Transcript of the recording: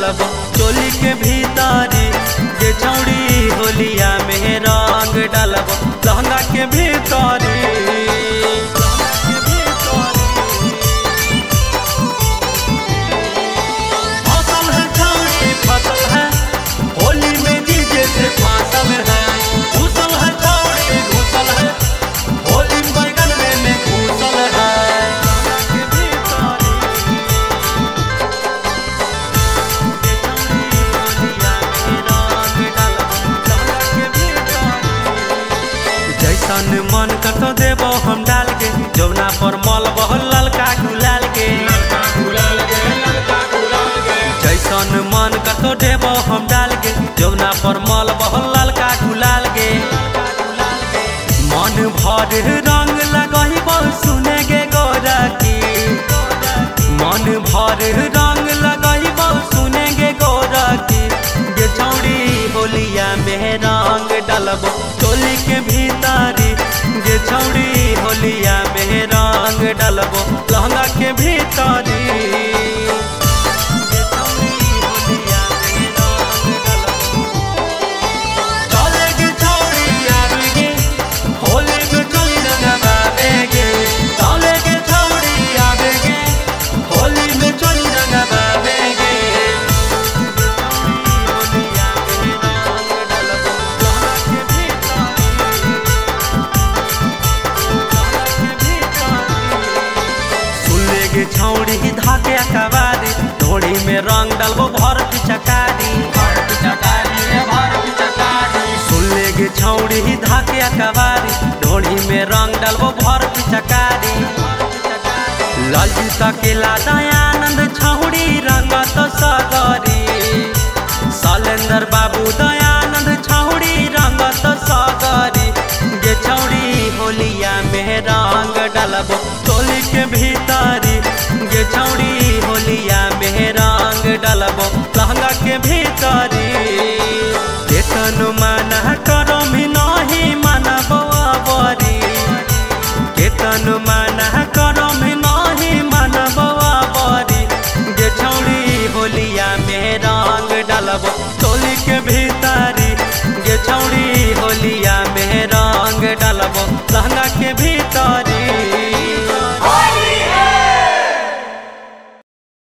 डलबो चोली के भीतरी जे छौड़ी होलिया में रंग डलबो लहंगा के भीतरी जैसन मन कतो देबो हम डाल के जौना पर मल बहल ललका गुलाल के जैसन मन कतो देबो हम डाल के जौना पर मल बहल ललका गुलाल के मन भर रंग लगहिबो सुने गे गोरा की मन भर रंग लगहिबो सुने गे गोरा की जे छौड़ी होलिया में रंग डलबो चोली के भीतरी जे छौड़ी होलिया में रंग डलबो लहंगा के भीतरी छौड़ी धाके कबारी ढोड़ी में रंग डलबो भर पिचकारी सुन ले गे छौड़ी धाके कबारी ढोड़ी में रंग डलबो भर पिचकारी ललजी तकेला दयानंद छौड़ी रंग तो सगरी शैलेंद्र बाबू दयानंद छौड़ी रंग तो सगरी जे छौड़ी होलिया में रंग डलबो चोली के भीतरी जे छौड़ी होलिया में रंग डलबो लहंगा के भीतरी केतन माना करो भी नहीं मानबो बरी केतन माना करो भी नहीं मानबो बरी जे छौड़ी होलिया में रंग डलबो